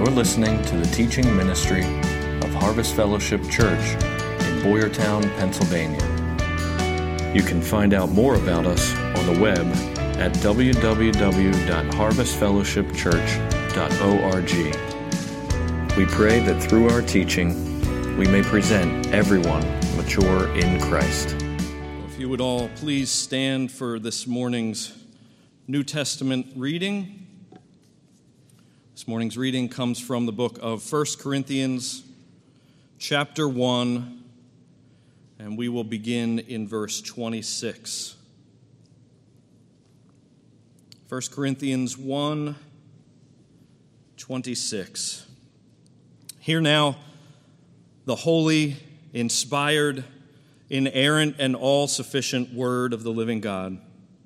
You're listening to the teaching ministry of Harvest Fellowship Church in Boyertown, Pennsylvania. You can find out more about us on the web at www.harvestfellowshipchurch.org. We pray that through our teaching, we may present everyone mature in Christ. If you would all please stand for this morning's New Testament reading. This morning's reading comes from the book of 1 Corinthians, chapter 1, and we will begin in verse 26. 1 Corinthians 1, 26. Hear now the holy, inspired, inerrant, and all-sufficient word of the living God.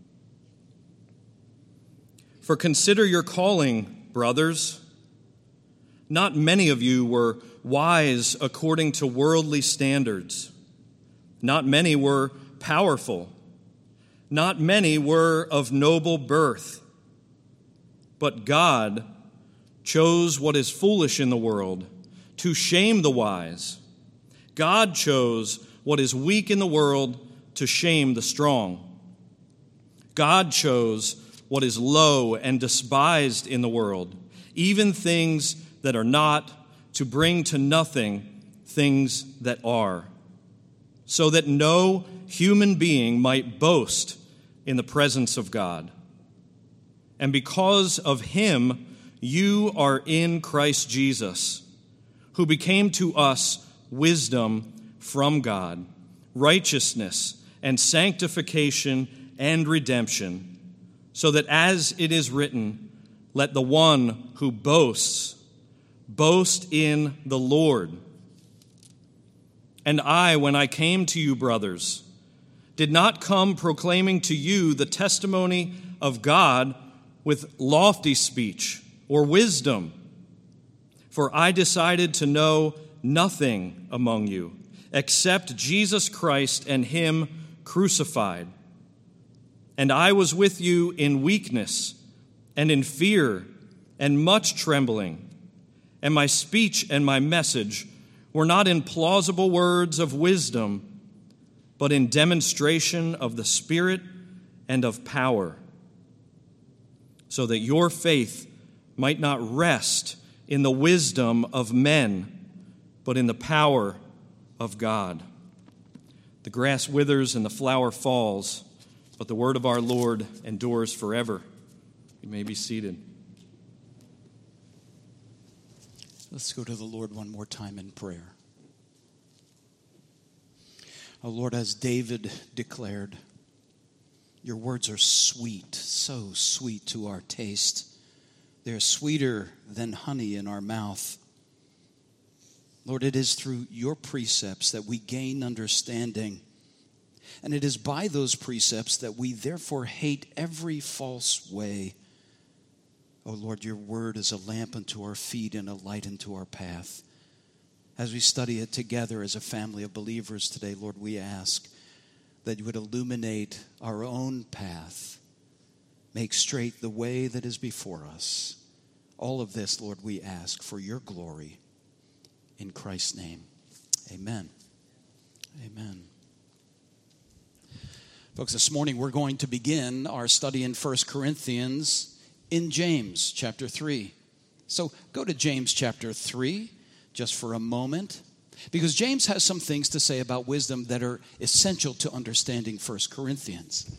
For consider your calling, brothers. Not many of you were wise according to worldly standards. Not many were powerful. Not many were of noble birth. But God chose what is foolish in the world to shame the wise. God chose what is weak in the world to shame the strong. God chose what is low and despised in the world, even things that are not, to bring to nothing things that are, so that no human being might boast in the presence of God. And because of him, you are in Christ Jesus, who became to us wisdom from God, righteousness and sanctification and redemption, so that as it is written, let the one who boasts, boast in the Lord. And I, when I came to you, brothers, did not come proclaiming to you the testimony of God with lofty speech or wisdom, for I decided to know nothing among you except Jesus Christ and him crucified. And I was with you in weakness and in fear and much trembling. And my speech and my message were not in plausible words of wisdom, but in demonstration of the Spirit and of power, so that your faith might not rest in the wisdom of men, but in the power of God. The grass withers and the flower falls, but the word of our Lord endures forever. You may be seated. Let's go to the Lord one more time in prayer. Oh Lord, as David declared, your words are sweet, so sweet to our taste. They're sweeter than honey in our mouth. Lord, it is through your precepts that we gain understanding. And it is by those precepts that we therefore hate every false way. Oh Lord, your word is a lamp unto our feet and a light unto our path. As we study it together as a family of believers today, Lord, we ask that you would illuminate our own path, make straight the way that is before us. All of this, Lord, we ask for your glory. In Christ's name, amen. Amen. Folks, this morning we're going to begin our study in 1 Corinthians in James chapter 3. So go to James chapter 3 just for a moment, because James has some things to say about wisdom that are essential to understanding 1 Corinthians.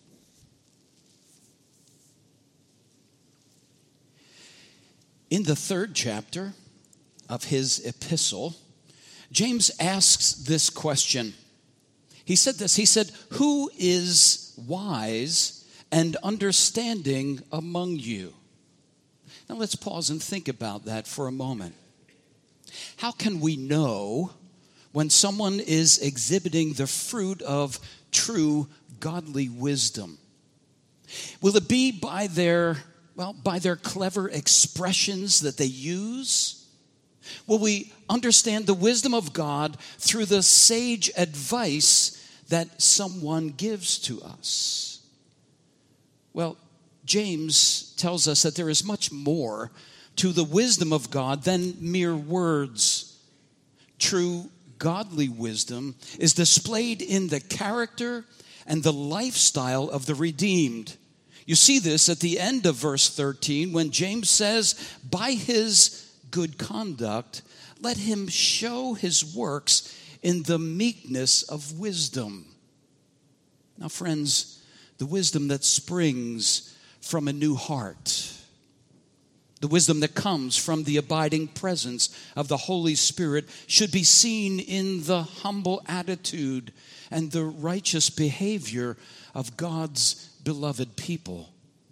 In the 3rd chapter of his epistle, James asks this question. He said this, he said, who is wise and understanding among you? Now let's pause and think about that for a moment. How can we know when someone is exhibiting the fruit of true godly wisdom? Will it be by their clever expressions that they use? Will we understand the wisdom of God through the sage advice that someone gives to us? Well, James tells us that there is much more to the wisdom of God than mere words. True godly wisdom is displayed in the character and the lifestyle of the redeemed. You see this at the end of verse 13 when James says, by his good conduct, let him show his works in the meekness of wisdom. Now, friends, the wisdom that springs from a new heart, the wisdom that comes from the abiding presence of the Holy Spirit should be seen in the humble attitude and the righteous behavior of God's beloved people.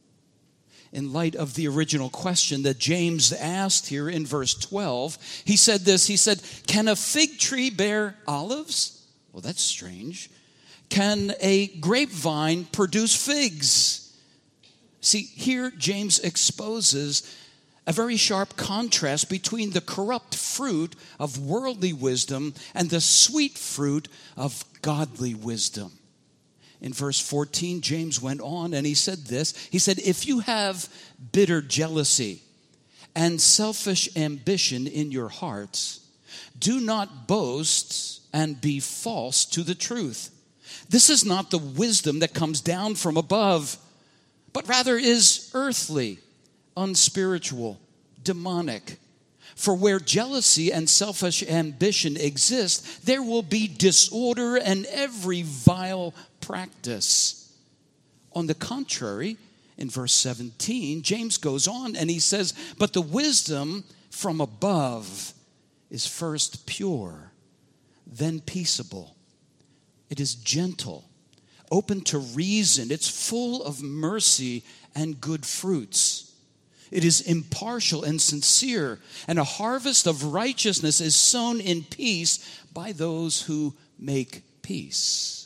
In light of the original question that James asked here in verse 12, he said this, he said, can a fig tree bear olives? Well, that's strange. Can a grapevine produce figs? See, here James exposes a very sharp contrast between the corrupt fruit of worldly wisdom and the sweet fruit of godly wisdom. In verse 14, James went on and he said this. He said, if you have bitter jealousy and selfish ambition in your hearts, do not boast and be false to the truth. This is not the wisdom that comes down from above, but rather is earthly, unspiritual, demonic. For where jealousy and selfish ambition exist, there will be disorder and every vile practice. On the contrary, in verse 17, James goes on and he says, but the wisdom from above is first pure, then peaceable. It is gentle, open to reason. It's full of mercy and good fruits. It is impartial and sincere, and a harvest of righteousness is sown in peace by those who make peace.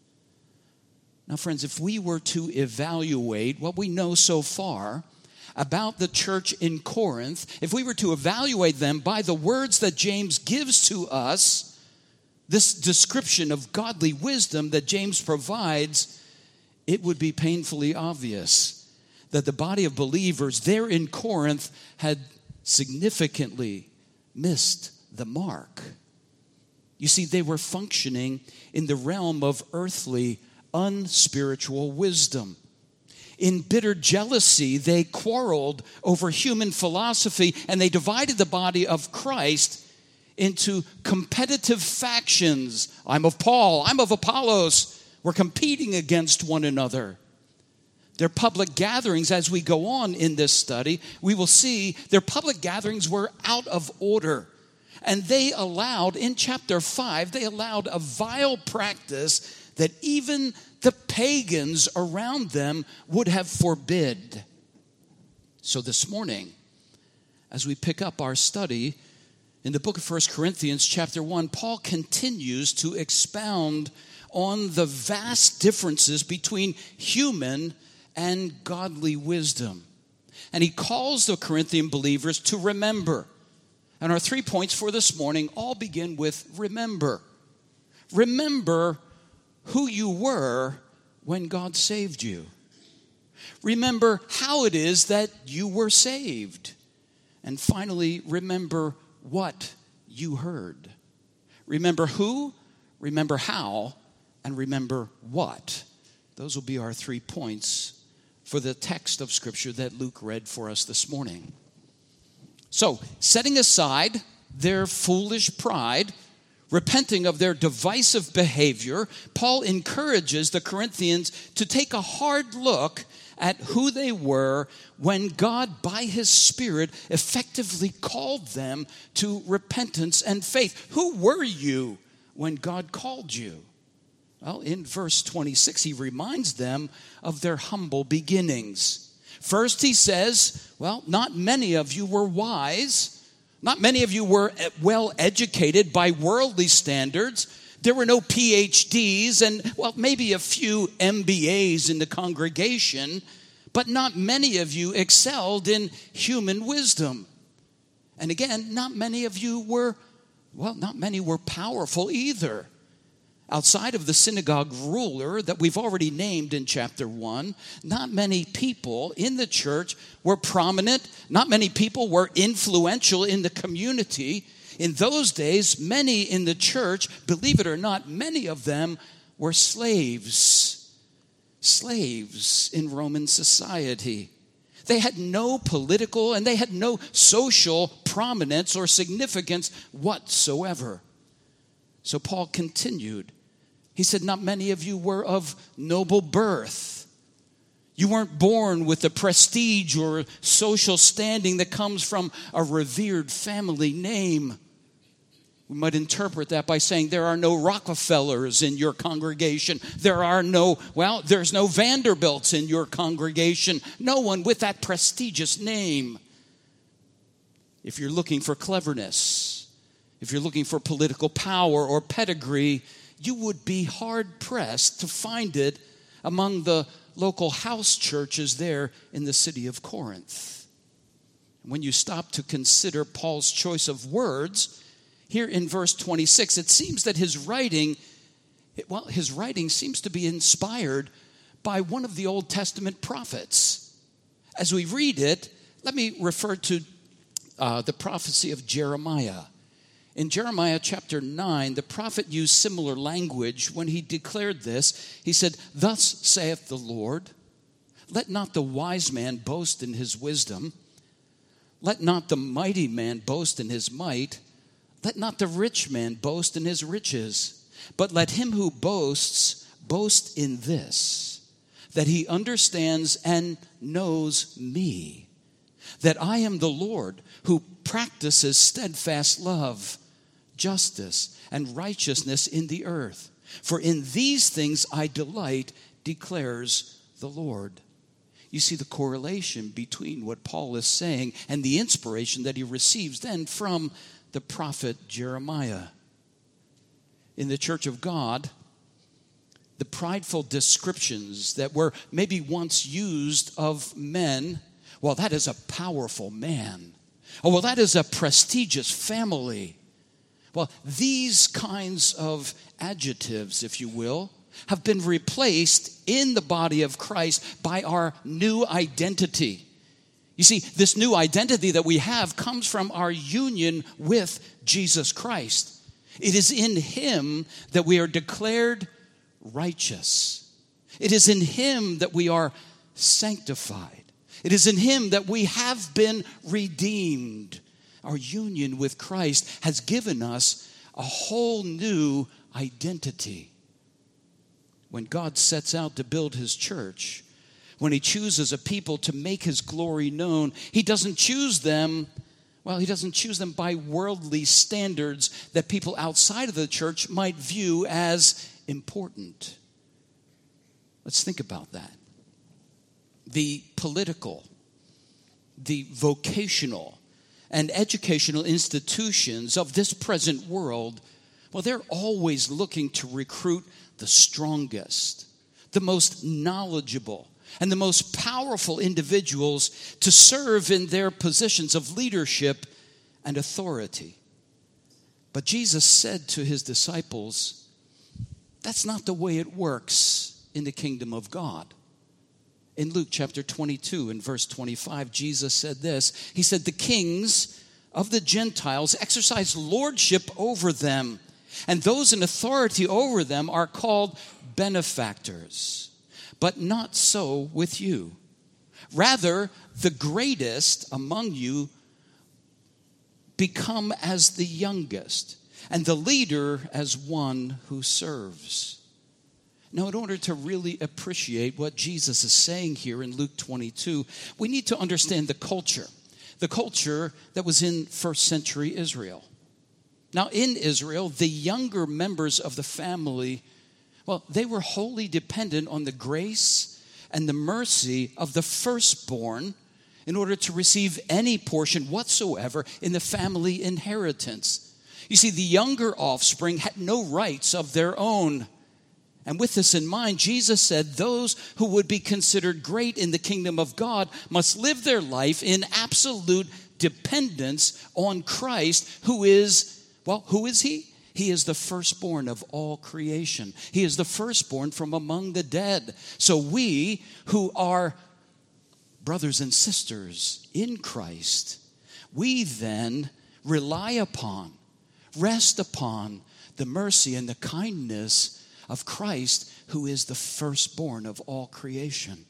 Now, friends, if we were to evaluate what we know so far about the church in Corinth, if we were to evaluate them by the words that James gives to us, this description of godly wisdom that James provides, it would be painfully obvious that the body of believers there in Corinth had significantly missed the mark. You see, they were functioning in the realm of earthly, unspiritual wisdom. In bitter jealousy, they quarreled over human philosophy, and they divided the body of Christ into competitive factions. I'm of Paul, I'm of Apollos. We're competing against one another. Their public gatherings, as we go on in this study, we will see their public gatherings were out of order. And they allowed, in chapter 5, they allowed a vile practice that even the pagans around them would have forbid. So this morning, as we pick up our study in the book of 1 Corinthians chapter 1, Paul continues to expound on the vast differences between human and godly wisdom. And he calls the Corinthian believers to remember. And our 3 points for this morning all begin with remember. Remember who you were when God saved you. Remember how it is that you were saved. And finally, remember what you heard. Remember who, remember how, and remember what. Those will be our 3 points for the text of Scripture that Luke read for us this morning. So, setting aside their foolish pride, repenting of their divisive behavior, Paul encourages the Corinthians to take a hard look at who they were when God, by His Spirit, effectively called them to repentance and faith. Who were you when God called you? Well, in verse 26, he reminds them of their humble beginnings. First, he says, well, not many of you were wise. Not many of you were well educated by worldly standards. There were no PhDs and, well, maybe a few MBAs in the congregation, but not many of you excelled in human wisdom. And again, not many were powerful either. Outside of the synagogue ruler that we've already named in chapter 1, not many people in the church were prominent. Not many people were influential in the community. In those days, many in the church, believe it or not, many of them were slaves. Slaves in Roman society. They had no political and they had no social prominence or significance whatsoever. So Paul continued. He said, not many of you were of noble birth. You weren't born with the prestige or social standing that comes from a revered family name. We might interpret that by saying there are no Rockefellers in your congregation. There's no Vanderbilts in your congregation. No one with that prestigious name. If you're looking for cleverness, if you're looking for political power or pedigree, you would be hard-pressed to find it among the local house churches there in the city of Corinth. When you stop to consider Paul's choice of words, here in verse 26, it seems that his writing seems to be inspired by one of the Old Testament prophets. As we read it, let me refer to the prophecy of Jeremiah. In Jeremiah chapter 9, the prophet used similar language when he declared this. He said, "Thus saith the Lord, let not the wise man boast in his wisdom. Let not the mighty man boast in his might. Let not the rich man boast in his riches. But let him who boasts, boast in this, that he understands and knows me, that I am the Lord who practices steadfast love, justice, and righteousness in the earth. For in these things I delight, declares the Lord." You see the correlation between what Paul is saying and the inspiration that he receives then from the prophet Jeremiah. In the church of God, the prideful descriptions that were maybe once used of men, well, that is a powerful man. Oh, well, that is a prestigious family. Well, these kinds of adjectives, if you will, have been replaced in the body of Christ by our new identity. You see, this new identity that we have comes from our union with Jesus Christ. It is in Him that we are declared righteous. It is in Him that we are sanctified. It is in Him that we have been redeemed. Our union with Christ has given us a whole new identity. When God sets out to build His church, when He chooses a people to make His glory known, He doesn't choose them, He doesn't choose them by worldly standards that people outside of the church might view as important. Let's think about that. The political, the vocational, and educational institutions of this present world, they're always looking to recruit the strongest, the most knowledgeable, and the most powerful individuals to serve in their positions of leadership and authority. But Jesus said to His disciples, that's not the way it works in the kingdom of God. In Luke chapter 22 and verse 25, Jesus said this. He said, "The kings of the Gentiles exercise lordship over them, and those in authority over them are called benefactors. But not so with you. Rather, the greatest among you become as the youngest, and the leader as one who serves." Now, in order to really appreciate what Jesus is saying here in Luke 22, we need to understand the culture that was in first century Israel. Now, in Israel, the younger members of the family, they were wholly dependent on the grace and the mercy of the firstborn in order to receive any portion whatsoever in the family inheritance. You see, the younger offspring had no rights of their own. And with this in mind, Jesus said those who would be considered great in the kingdom of God must live their life in absolute dependence on Christ, who is He? He is the firstborn of all creation. He is the firstborn from among the dead. So we who are brothers and sisters in Christ, we then rely upon, rest upon the mercy and the kindness of Christ, who is the firstborn of all creation.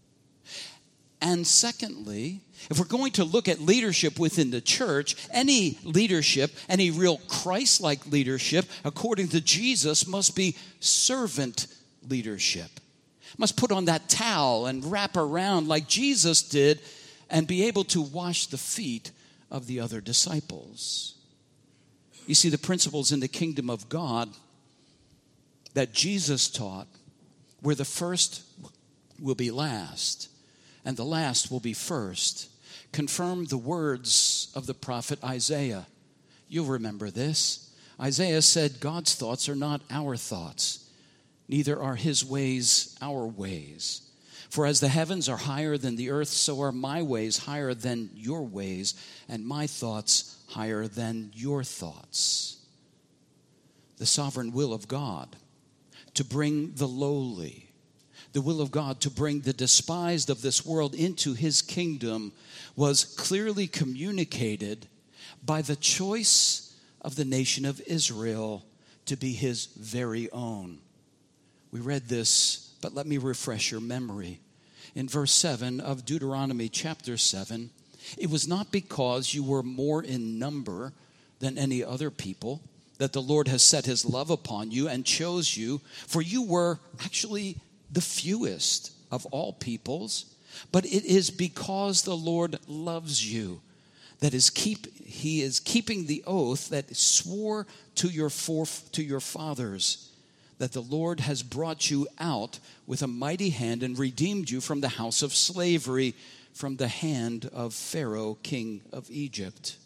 And secondly, if we're going to look at leadership within the church, any leadership, any real Christ-like leadership, according to Jesus, must be servant leadership. Must put on that towel and wrap around like Jesus did and be able to wash the feet of the other disciples. You see, the principles in the kingdom of God that Jesus taught, where the first will be last and the last will be first, confirm the words of the prophet Isaiah. You'll remember this. Isaiah said, God's thoughts are not our thoughts, neither are his ways our ways. For as the heavens are higher than the earth, so are my ways higher than your ways, and my thoughts higher than your thoughts. The sovereign will of God to bring the lowly, the will of God to bring the despised of this world into his kingdom was clearly communicated by the choice of the nation of Israel to be his very own. We read this, but let me refresh your memory. In verse 7 of Deuteronomy chapter 7, it was not because you were more in number than any other people that the Lord has set his love upon you and chose you, for you were actually the fewest of all peoples, but it is because the Lord loves you that he is keeping the oath that swore to your fathers, that the Lord has brought you out with a mighty hand and redeemed you from the house of slavery, from the hand of Pharaoh, king of Egypt.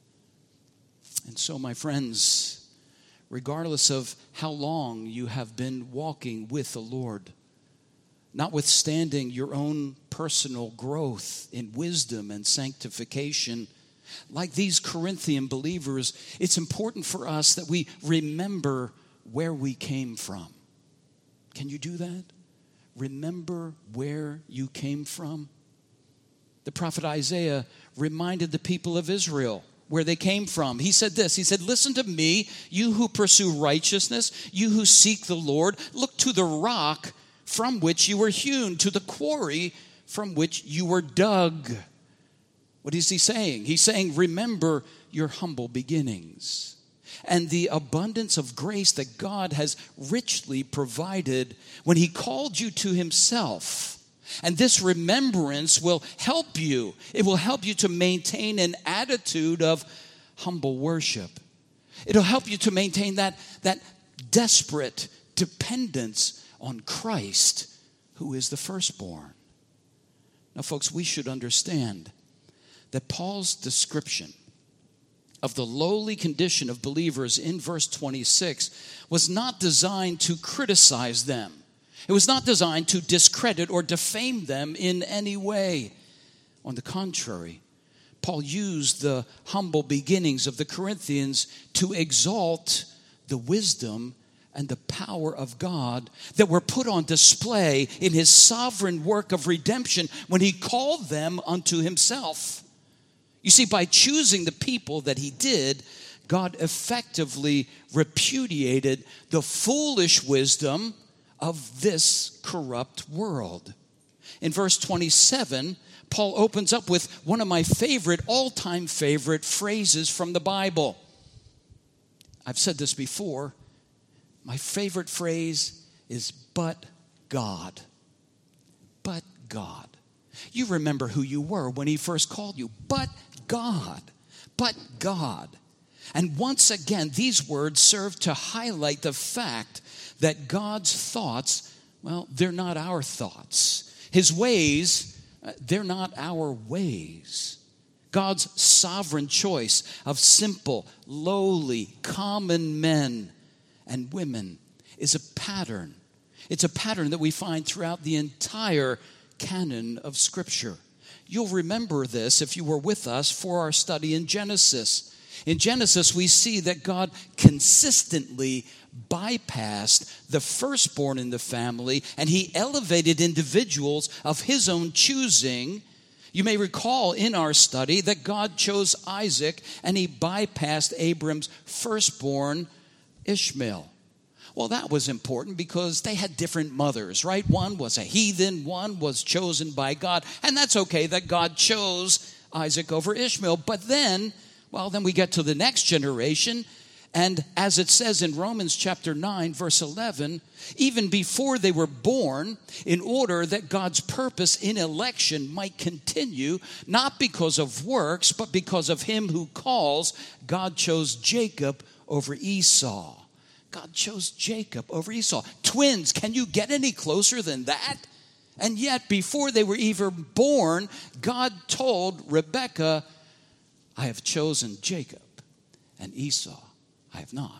And so, my friends, regardless of how long you have been walking with the Lord, notwithstanding your own personal growth in wisdom and sanctification, like these Corinthian believers, it's important for us that we remember where we came from. Can you do that? Remember where you came from? The prophet Isaiah reminded the people of Israel where they came from. He said this, he said, listen to me, you who pursue righteousness, you who seek the Lord, look to the rock from which you were hewn, to the quarry from which you were dug. What is he saying? He's saying, remember your humble beginnings and the abundance of grace that God has richly provided when he called you to himself. And this remembrance will help you. It will help you to maintain an attitude of humble worship. It'll help you to maintain that desperate dependence on Christ, who is the firstborn. Now, folks, we should understand that Paul's description of the lowly condition of believers in verse 26 was not designed to criticize them. It was not designed to discredit or defame them in any way. On the contrary, Paul used the humble beginnings of the Corinthians to exalt the wisdom and the power of God that were put on display in his sovereign work of redemption when he called them unto himself. You see, by choosing the people that he did, God effectively repudiated the foolish wisdom of this corrupt world. In verse 27, Paul opens up with one of my all-time favorite phrases from the Bible. I've said this before. My favorite phrase is, but God. But God. You remember who you were when he first called you. But God. But God. And once again, these words serve to highlight the fact that God's thoughts, well, they're not our thoughts. His ways, they're not our ways. God's sovereign choice of simple, lowly, common men and women is a pattern. It's a pattern that we find throughout the entire canon of Scripture. You'll remember this if you were with us for our study in Genesis. In Genesis, we see that God consistently bypassed the firstborn in the family, and he elevated individuals of his own choosing. You may recall in our study that God chose Isaac, and he bypassed Abram's firstborn, Ishmael. Well, that was important because they had different mothers, right? One was a heathen, one was chosen by God, and that's okay that God chose Isaac over Ishmael. But then we get to the next generation, and as it says in Romans chapter 9, verse 11, even before they were born, in order that God's purpose in election might continue, not because of works, but because of him who calls, God chose Jacob over Esau. God chose Jacob over Esau. Twins, can you get any closer than that? And yet, before they were even born, God told Rebekah, I have chosen Jacob, and Esau I have not.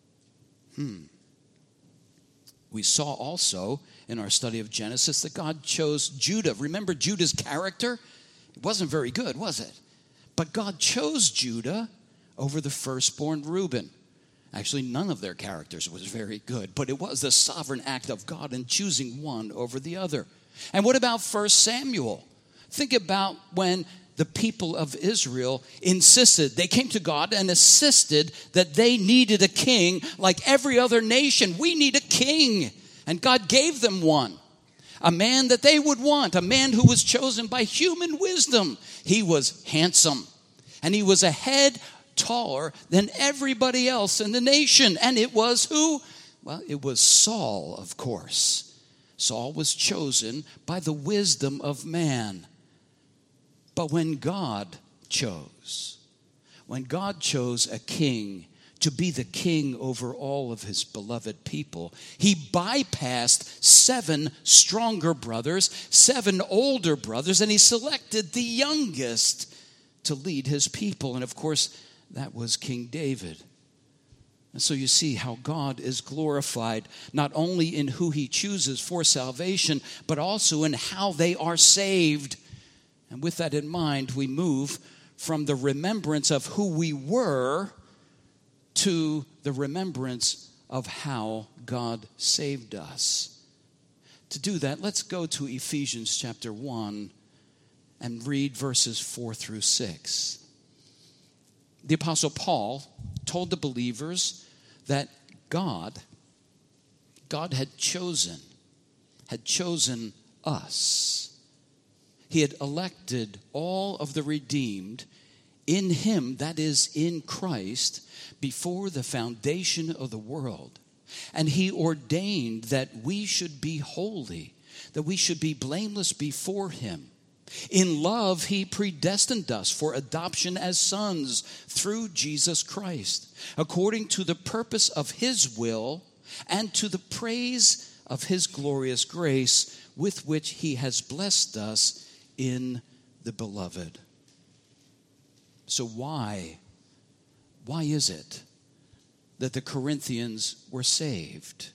We saw also in our study of Genesis that God chose Judah. Remember Judah's character? It wasn't very good, was it? But God chose Judah over the firstborn Reuben. Actually, none of their characters was very good, but it was the sovereign act of God in choosing one over the other. And what about 1 Samuel? Think about when the people of Israel insisted, they came to God and insisted that they needed a king like every other nation. We need a king. And God gave them one, a man that they would want, a man who was chosen by human wisdom. He was handsome, and he was a head taller than everybody else in the nation. And it was who? Well, it was Saul, of course. Saul was chosen by the wisdom of man. But when God chose a king to be the king over all of his beloved people, he bypassed 7 stronger brothers, 7 older brothers, and he selected the youngest to lead his people. And of course, that was King David. And so you see how God is glorified not only in who he chooses for salvation, but also in how they are saved. And with that in mind, we move from the remembrance of who we were to the remembrance of how God saved us. To do that, let's go to Ephesians chapter 1 and read verses 4 through 6. The Apostle Paul told the believers that God had chosen us. He had elected all of the redeemed in him, that is, in Christ, before the foundation of the world. And he ordained that we should be holy, that we should be blameless before him. In love, he predestined us for adoption as sons through Jesus Christ, according to the purpose of his will and to the praise of his glorious grace with which he has blessed us in the beloved. So why is it that the Corinthians were saved?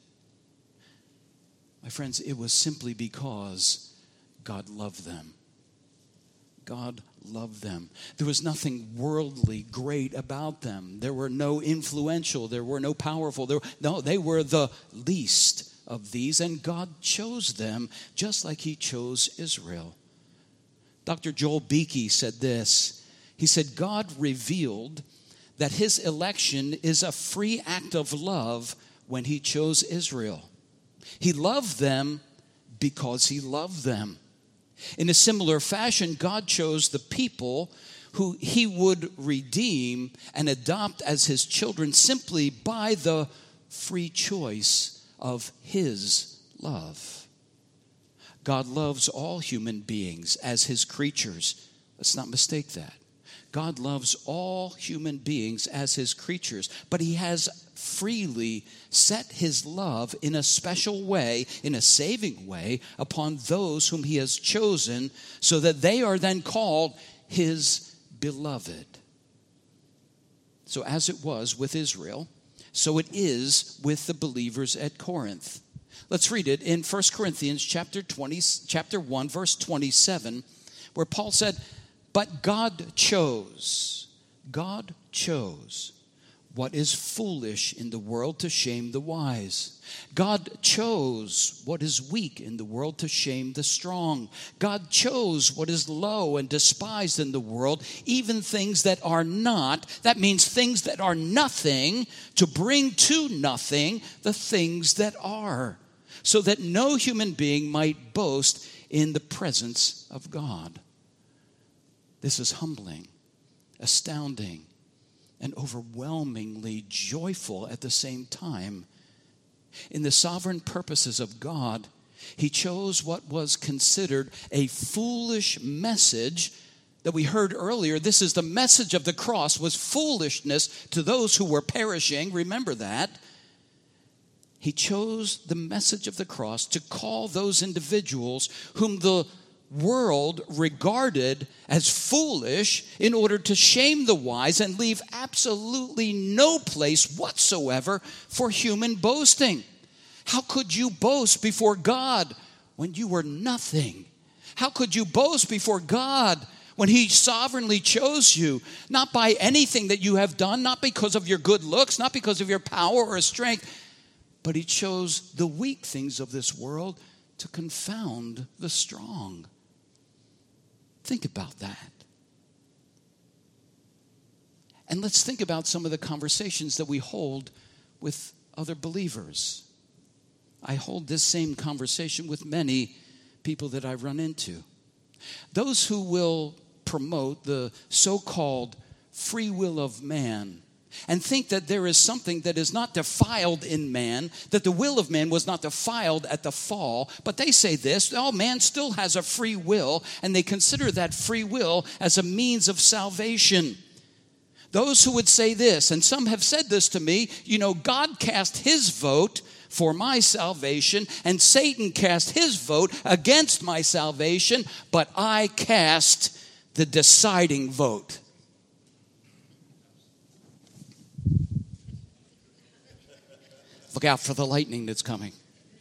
My friends, it was simply because God loved them. God loved them. There was nothing worldly great about them. There were no influential. There were no powerful. They were the least of these, and God chose them just like he chose Israel. Dr. Joel Beeke said this. He said, God revealed that his election is a free act of love when he chose Israel. He loved them because he loved them. In a similar fashion, God chose the people who he would redeem and adopt as his children simply by the free choice of his love. God loves all human beings as his creatures. Let's not mistake that. God loves all human beings as his creatures, but he has freely set his love in a special way, in a saving way, upon those whom he has chosen, so that they are then called his beloved. So as it was with Israel, so it is with the believers at Corinth. Let's read it in 1 Corinthians chapter 1, verse 27, where Paul said, But God chose God chose what is foolish in the world to shame the wise. God chose what is weak in the world to shame the strong. God chose what is low and despised in the world, even things that are not, that means things that are nothing, to bring to nothing the things that are, so that no human being might boast in the presence of God. This is humbling, astounding, and overwhelmingly joyful at the same time. In the sovereign purposes of God, he chose what was considered a foolish message that we heard earlier. This is the message of the cross, was foolishness to those who were perishing. Remember that. He chose the message of the cross to call those individuals whom the world regarded as foolish in order to shame the wise and leave absolutely no place whatsoever for human boasting. How could you boast before God when you were nothing? How could you boast before God when he sovereignly chose you, not by anything that you have done, not because of your good looks, not because of your power or strength, but he chose the weak things of this world to confound the strong? Think about that. And let's think about some of the conversations that we hold with other believers. I hold this same conversation with many people that I run into. Those who will promote the so-called free will of man and think that there is something that is not defiled in man, that the will of man was not defiled at the fall. But they say this: oh, man still has a free will, and they consider that free will as a means of salvation. Those who would say this, and some have said this to me, God cast his vote for my salvation, and Satan cast his vote against my salvation, but I cast the deciding vote. Look out for the lightning that's coming.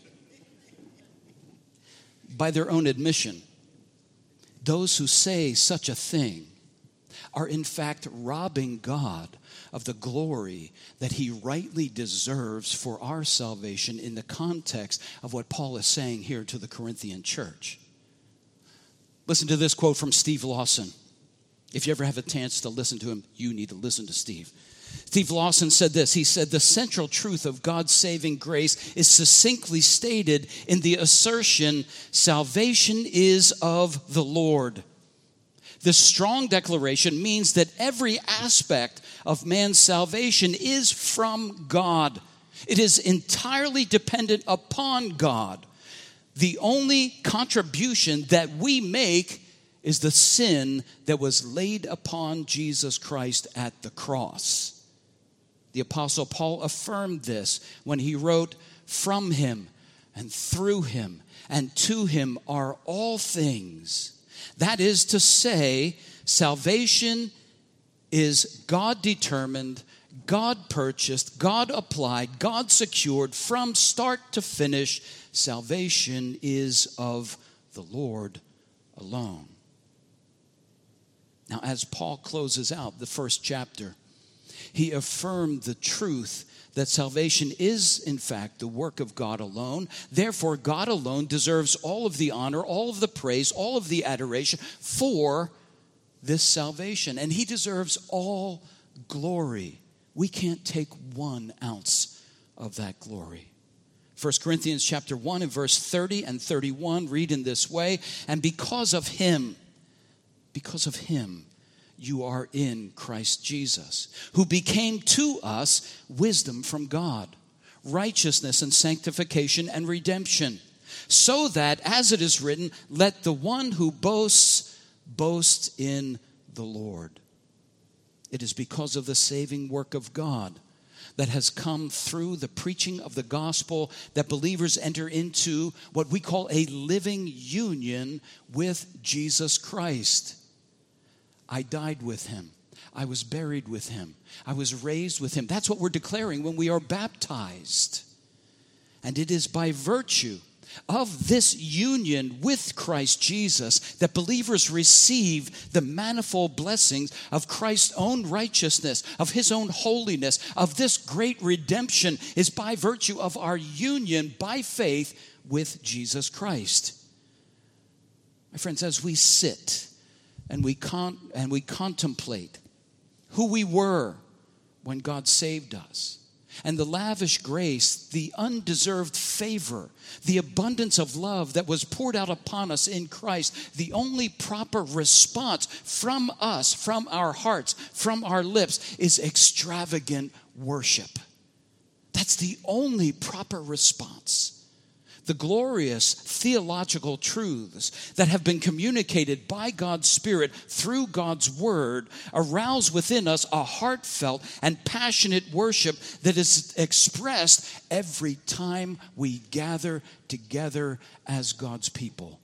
By their own admission, those who say such a thing are in fact robbing God of the glory that he rightly deserves for our salvation in the context of what Paul is saying here to the Corinthian church. Listen to this quote from Steve Lawson. If you ever have a chance to listen to him, you need to listen to Steve. Steve Lawson said this. He said, the central truth of God's saving grace is succinctly stated in the assertion, salvation is of the Lord. This strong declaration means that every aspect of man's salvation is from God. It is entirely dependent upon God. The only contribution that we make is the sin that was laid upon Jesus Christ at the cross. The Apostle Paul affirmed this when he wrote, from him and through him and to him are all things. That is to say, salvation is God determined, God purchased, God applied, God secured from start to finish. Salvation is of the Lord alone. Now, as Paul closes out the first chapter, he affirmed the truth that salvation is, in fact, the work of God alone. Therefore, God alone deserves all of the honor, all of the praise, all of the adoration for this salvation. And he deserves all glory. We can't take 1 ounce of that glory. 1 Corinthians chapter 1 and verse 30 and 31 read in this way, and because of him, you are in Christ Jesus, who became to us wisdom from God, righteousness and sanctification and redemption, so that, as it is written, let the one who boasts, boast in the Lord. It is because of the saving work of God that has come through the preaching of the gospel that believers enter into what we call a living union with Jesus Christ. I died with him. I was buried with him. I was raised with him. That's what we're declaring when we are baptized. And it is by virtue Of this union with Christ Jesus, that believers receive the manifold blessings of Christ's own righteousness, of his own holiness, of this great redemption is by virtue of our union by faith with Jesus Christ. My friends, as we sit and we contemplate who we were when God saved us, and the lavish grace, the undeserved favor, the abundance of love that was poured out upon us in Christ, the only proper response from us, from our hearts, from our lips, is extravagant worship. That's the only proper response. The glorious theological truths that have been communicated by God's Spirit through God's Word arouse within us a heartfelt and passionate worship that is expressed every time we gather together as God's people.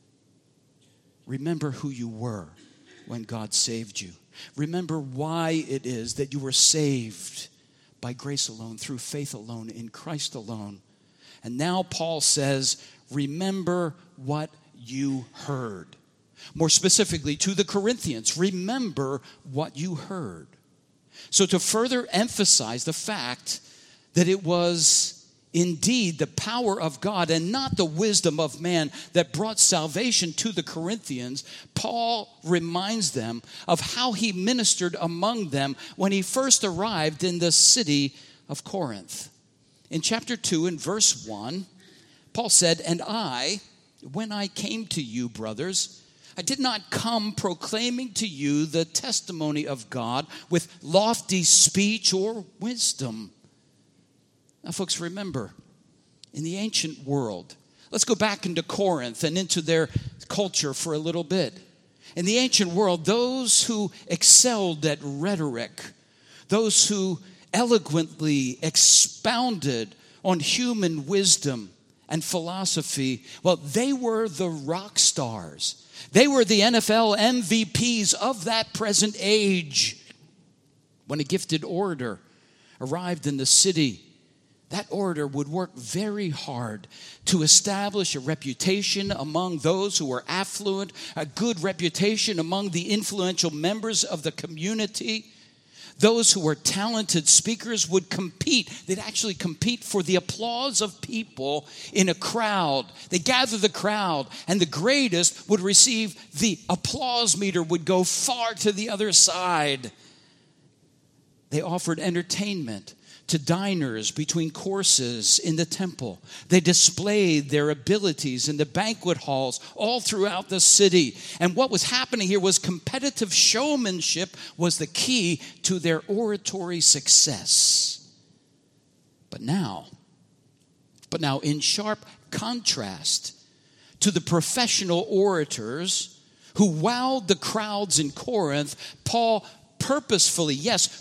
Remember who you were when God saved you. Remember why it is that you were saved by grace alone, through faith alone, in Christ alone. And now Paul says, remember what you heard. More specifically to the Corinthians, remember what you heard. So to further emphasize the fact that it was indeed the power of God and not the wisdom of man that brought salvation to the Corinthians, Paul reminds them of how he ministered among them when he first arrived in the city of Corinth. In chapter 2, in verse 1, Paul said, "And I, when I came to you, brothers, I did not come proclaiming to you the testimony of God with lofty speech or wisdom." Now, folks, remember, in the ancient world, let's go back into Corinth and into their culture for a little bit. In the ancient world, those who excelled at rhetoric, those who eloquently expounded on human wisdom and philosophy, well, they were the rock stars. They were the NFL MVPs of that present age. When a gifted orator arrived in the city, that orator would work very hard to establish a reputation among those who were affluent, a good reputation among the influential members of the community. Those who were talented speakers would compete. They'd actually compete for the applause of people in a crowd. They gather the crowd, and the greatest would receive the applause meter, would go far to the other side. They offered entertainment to diners between courses in the temple. They displayed their abilities in the banquet halls all throughout the city. And what was happening here was competitive showmanship was the key to their oratory success. But now, in sharp contrast to the professional orators who wowed the crowds in Corinth, Paul purposefully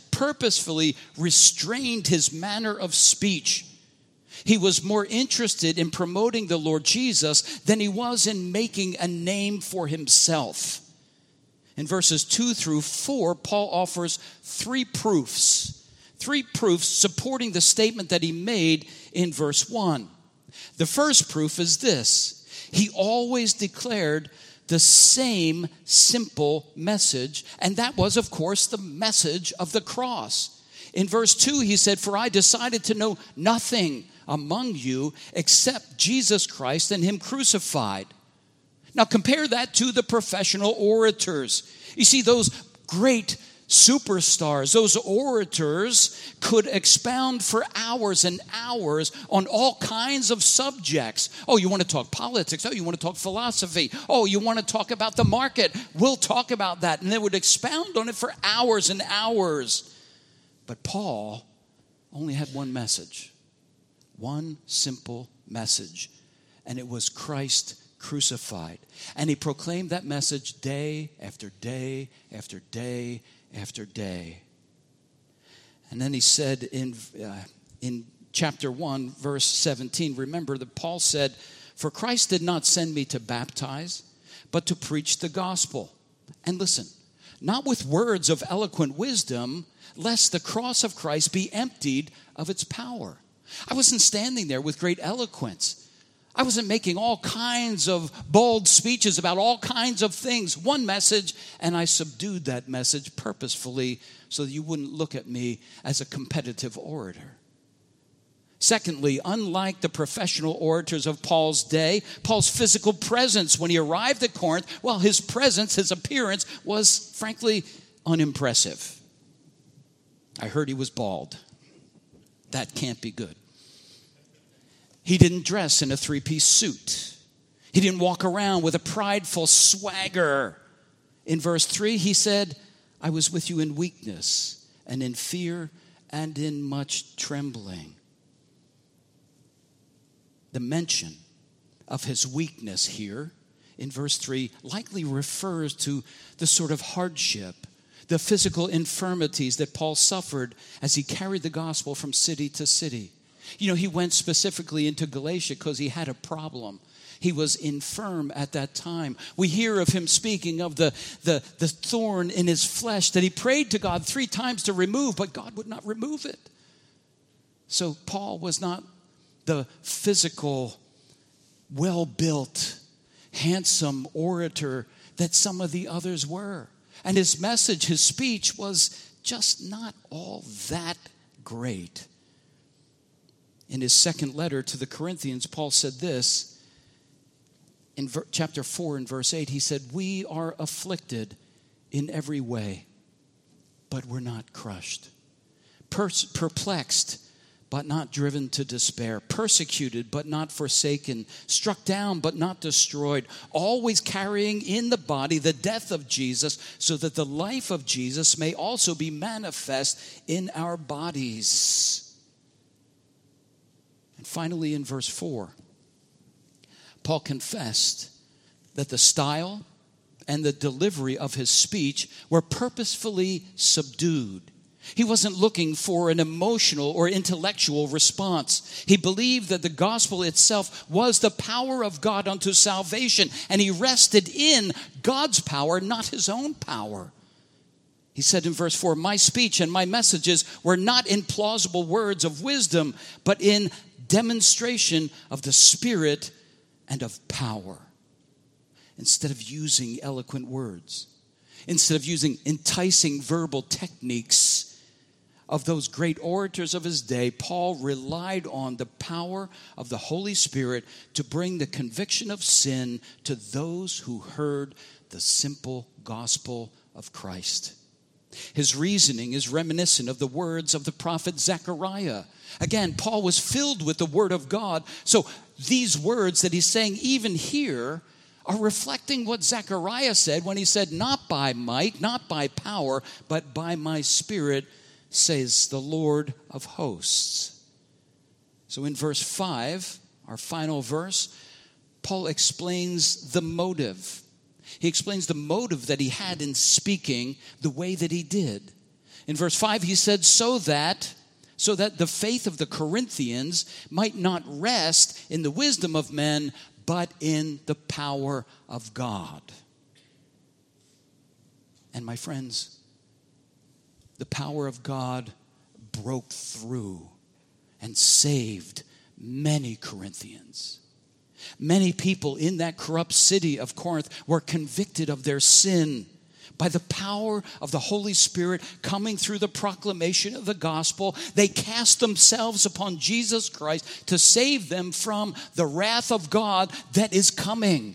restrained his manner of speech. He was more interested in promoting the Lord Jesus than he was in making a name for himself. In verses 2 through 4, Paul offers three proofs supporting the statement that he made in verse 1. The first proof is this: he always declared the same simple message, and that was, of course, the message of the cross. In verse 2, he said, "For I decided to know nothing among you except Jesus Christ and him crucified." Now compare that to the professional orators. You see, those great superstars, those orators could expound for hours and hours on all kinds of subjects. Oh, you want to talk politics? Oh, you want to talk philosophy? Oh, you want to talk about the market? We'll talk about that. And they would expound on it for hours and hours. But Paul only had one message, one simple message, and it was Christ crucified. And he proclaimed that message day after day after day after day. And then he said in chapter 1, verse 17, remember that Paul said, "For Christ did not send me to baptize, but to preach the gospel." And listen, not with words of eloquent wisdom, lest the cross of Christ be emptied of its power. I wasn't standing there with great eloquence. I wasn't making all kinds of bold speeches about all kinds of things. One message, and I subdued that message purposefully so that you wouldn't look at me as a competitive orator. Secondly, unlike the professional orators of Paul's day, Paul's physical presence when he arrived at Corinth, well, his presence, his appearance was frankly unimpressive. I heard he was bald. That can't be good. He didn't dress in a three-piece suit. He didn't walk around with a prideful swagger. In verse 3, he said, I was with you in weakness and in fear and in much trembling. The mention of his weakness here in verse 3 likely refers to the sort of hardship, the physical infirmities that Paul suffered as he carried the gospel from city to city. You know, he went specifically into Galatia because he had a problem. He was infirm at that time. We hear of him speaking of the thorn in his flesh that he prayed to God 3 times to remove, but God would not remove it. So Paul was not the physical, well-built, handsome orator that some of the others were. And his message, his speech was just not all that great. In his second letter to the Corinthians, Paul said this. In chapter 4 and verse 8, he said, we are afflicted in every way, but we're not crushed. Perplexed, but not driven to despair. Persecuted, but not forsaken. Struck down, but not destroyed. Always carrying in the body the death of Jesus, so that the life of Jesus may also be manifest in our bodies. And finally, in verse 4, Paul confessed that the style and the delivery of his speech were purposefully subdued. He wasn't looking for an emotional or intellectual response. He believed that the gospel itself was the power of God unto salvation, and he rested in God's power, not his own power. He said in verse 4, my speech and my messages were not in plausible words of wisdom, but in demonstration of the Spirit and of power. Instead of using eloquent words, instead of using enticing verbal techniques of those great orators of his day, Paul relied on the power of the Holy Spirit to bring the conviction of sin to those who heard the simple gospel of Christ. His reasoning is reminiscent of the words of the prophet Zechariah. Again, Paul was filled with the word of God. So these words that he's saying even here are reflecting what Zechariah said when he said, not by might, not by power, but by my Spirit, says the Lord of hosts. So in verse 5, our final verse, Paul explains the motive. He explains the motive that he had in speaking the way that he did. In verse 5, he said, so that the faith of the Corinthians might not rest in the wisdom of men, but in the power of God. And my friends, the power of God broke through and saved many Corinthians. Many people in that corrupt city of Corinth were convicted of their sin by the power of the Holy Spirit coming through the proclamation of the gospel. They cast themselves upon Jesus Christ to save them from the wrath of God that is coming.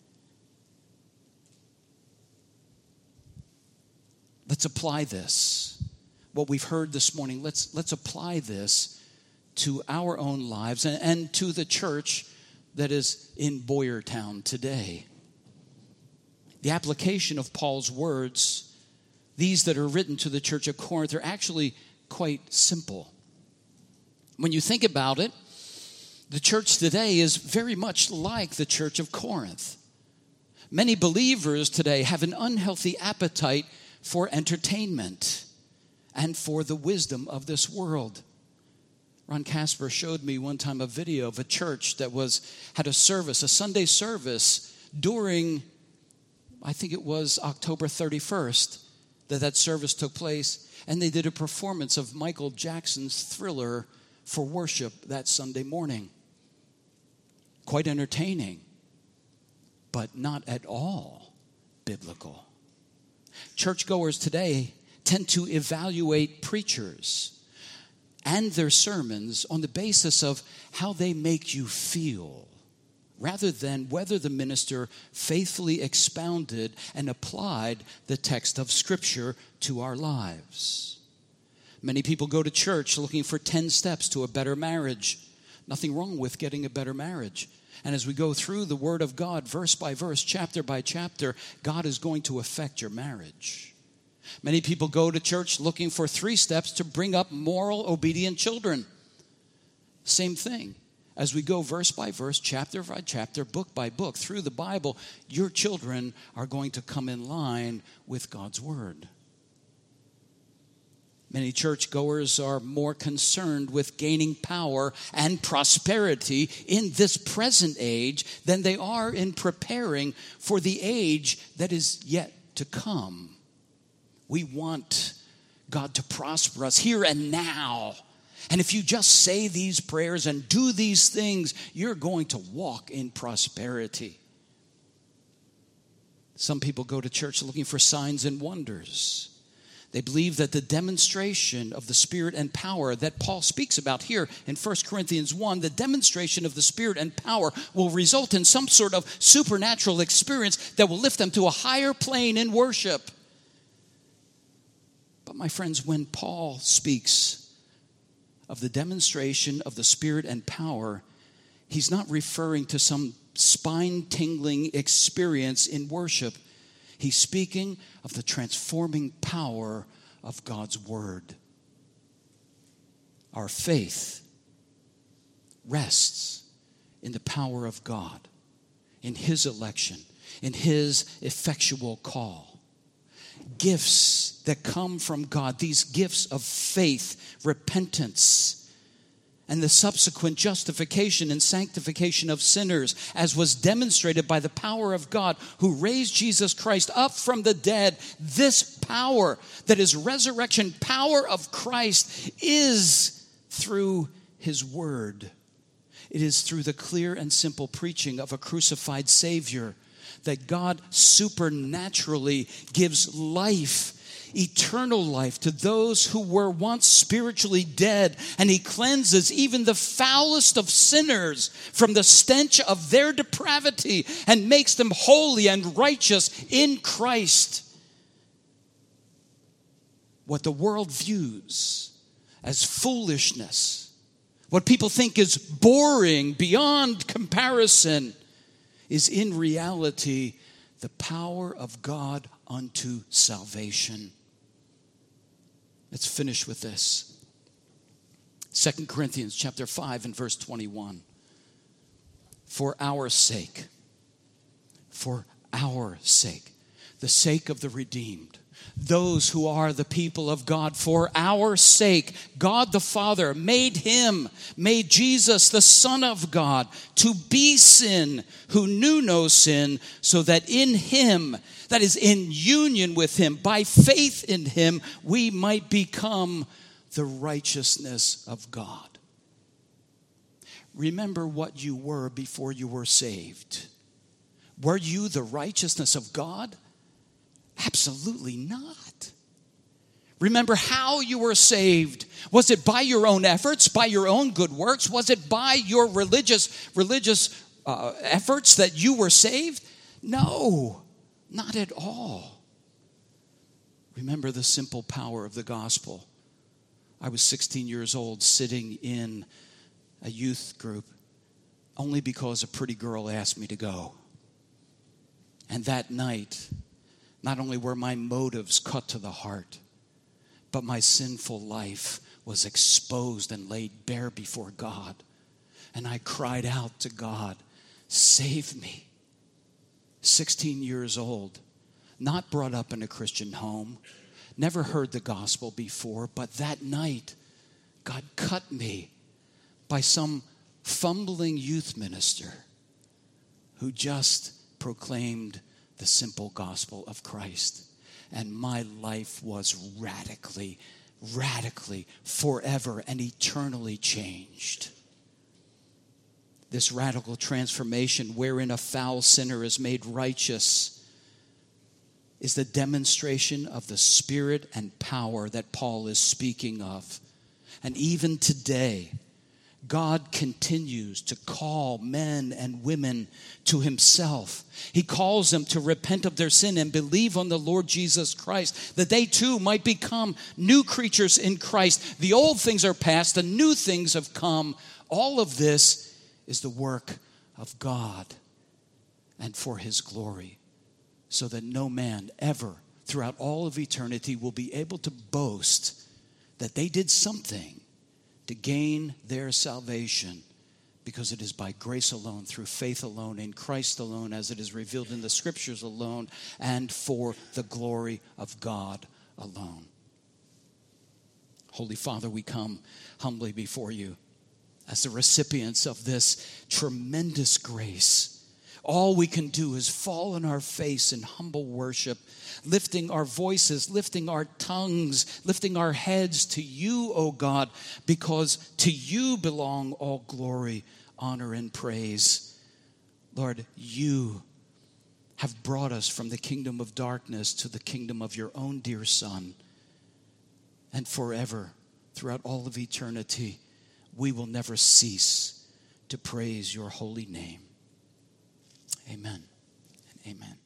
Let's apply this. What we've heard this morning, let's apply this to our own lives and to the church that is in Boyertown today. The application of Paul's words, these that are written to the church of Corinth, are actually quite simple. When you think about it, the church today is very much like the church of Corinth. Many believers today have an unhealthy appetite for entertainment and for the wisdom of this world. Ron Casper showed me one time a video of a church that had a Sunday service during, I think it was October 31st, that service took place, and they did a performance of Michael Jackson's Thriller for worship that Sunday morning. quite entertaining, but not at all biblical. Churchgoers today tend to evaluate preachers and their sermons on the basis of how they make you feel, rather than whether the minister faithfully expounded and applied the text of Scripture to our lives. Many people go to church looking for 10 steps to a better marriage. Nothing wrong with getting a better marriage. And as we go through the Word of God, verse by verse, chapter by chapter, God is going to affect your marriage. Many people go to church looking for 3 steps to bring up moral, obedient children. Same thing. As we go verse by verse, chapter by chapter, book by book, through the Bible, your children are going to come in line with God's Word. Many churchgoers are more concerned with gaining power and prosperity in this present age than they are in preparing for the age that is yet to come. We want God to prosper us here and now. And if you just say these prayers and do these things, you're going to walk in prosperity. Some people go to church looking for signs and wonders. They believe that the demonstration of the Spirit and power that Paul speaks about here in 1 Corinthians 1, the demonstration of the Spirit and power will result in some sort of supernatural experience that will lift them to a higher plane in worship. But my friends, when Paul speaks of the demonstration of the Spirit and power, he's not referring to some spine-tingling experience in worship. He's speaking of the transforming power of God's Word. Our faith rests in the power of God, in His election, in His effectual call. Gifts that come from God, these gifts of faith, repentance, and the subsequent justification and sanctification of sinners, as was demonstrated by the power of God who raised Jesus Christ up from the dead. This power that is resurrection power of Christ is through His Word. It is through the clear and simple preaching of a crucified Savior that God supernaturally gives life, eternal life, to those who were once spiritually dead, and He cleanses even the foulest of sinners from the stench of their depravity and makes them holy and righteous in Christ. What the world views as foolishness, what people think is boring beyond comparison, is in reality the power of God unto salvation. Let's finish with this. 2 Corinthians chapter 5 and verse 21. For our sake, the sake of the redeemed, those who are the people of God, for our sake, God the Father made Jesus, the Son of God, to be sin who knew no sin, so that in Him, that is in union with Him, by faith in Him, we might become the righteousness of God. Remember what you were before you were saved. Were you the righteousness of God? Absolutely not. Remember how you were saved. Was it by your own efforts, by your own good works? Was it by your religious efforts that you were saved? No, not at all. Remember the simple power of the gospel. I was 16 years old, sitting in a youth group only because a pretty girl asked me to go. And that night, not only were my motives cut to the heart, but my sinful life was exposed and laid bare before God. And I cried out to God, save me. 16 years old, not brought up in a Christian home, never heard the gospel before, but that night, God cut me by some fumbling youth minister who just proclaimed the simple gospel of Christ. And my life was radically, forever and eternally changed. this radical transformation wherein a foul sinner is made righteous is the demonstration of the Spirit and power that Paul is speaking of. And even today, God continues to call men and women to himself. He calls them to repent of their sin and believe on the Lord Jesus Christ, that they too might become new creatures in Christ. The old things are past, the new things have come. All of this is the work of God and for his glory, so that no man ever throughout all of eternity will be able to boast that they did something to gain their salvation, because it is by grace alone, through faith alone, in Christ alone, as it is revealed in the Scriptures alone, and for the glory of God alone. Holy Father, we come humbly before you as the recipients of this tremendous grace. All we can do is fall on our face in humble worship, lifting our voices, lifting our tongues, lifting our heads to you, O God, because to you belong all glory, honor, and praise. Lord, you have brought us from the kingdom of darkness to the kingdom of your own dear Son. And forever, throughout all of eternity, we will never cease to praise your holy name. Amen and amen.